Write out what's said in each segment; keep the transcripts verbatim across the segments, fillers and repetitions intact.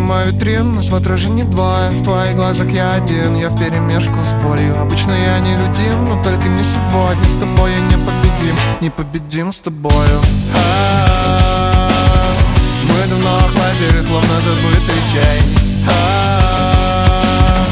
мою витрину, смотрю же не двое. В твоих глазах я один, я вперемешку с болью. Обычно я не людим, но только не сегодня. С тобой я не победим, не победим с тобою. А-а-а, мы давно охладили, словно забытый чай. А-а-а,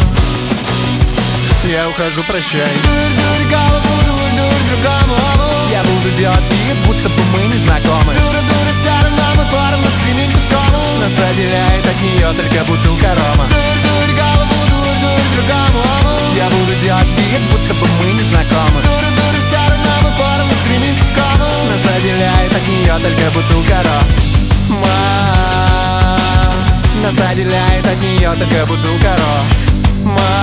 я ухожу, прощай. Дурь-дурь голову, дурь-дурь другому. Я буду делать вид, будто бы мы не знакомы. Дура-дура, все равно мы порвано стремимся в кому. Нас отделяет от нее только бутылка рома. Дурь-дурь голову, дурь-дурь другому. Я буду делать вид, будто бы мы не знакомы. Дура-дура, все равно мы порвано стремимся в кому. Нас отделяет от нее только бутылка рома. Нас отделяет от нее только бутылка рома.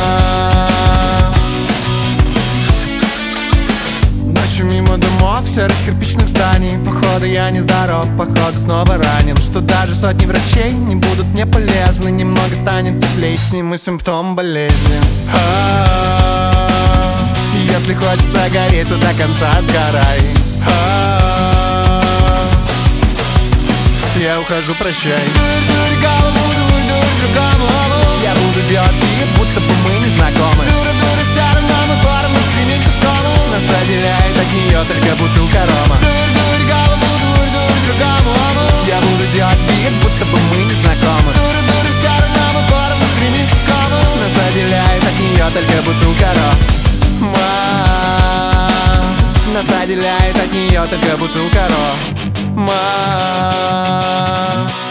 Мимо домов, серых кирпичных зданий. Походу я нездоров, походу снова ранен. Что даже сотни врачей не будут мне полезны. Немного станет теплее, сниму симптом болезни. А-а-а, если хочется гореть, то до конца сгорай. А-а-а, я ухожу, прощай. Дурь-дурь голову, дурь-дурь другому. Я буду делать вид, будто бы мы не знакомы. Дура-дура, все равно мы порвано стремимся в кому. Нас отделяет от нее только бутылка рома. Дурь-дурь голову, дурь-дурь другому. Я буду делать вид, будто бы мы не знакомы. Дура-дура, все равно мы порвано стремимся в кому. Нас отделяет от нее только бутылка рома. Нас отделяет от нее только бутылка рома.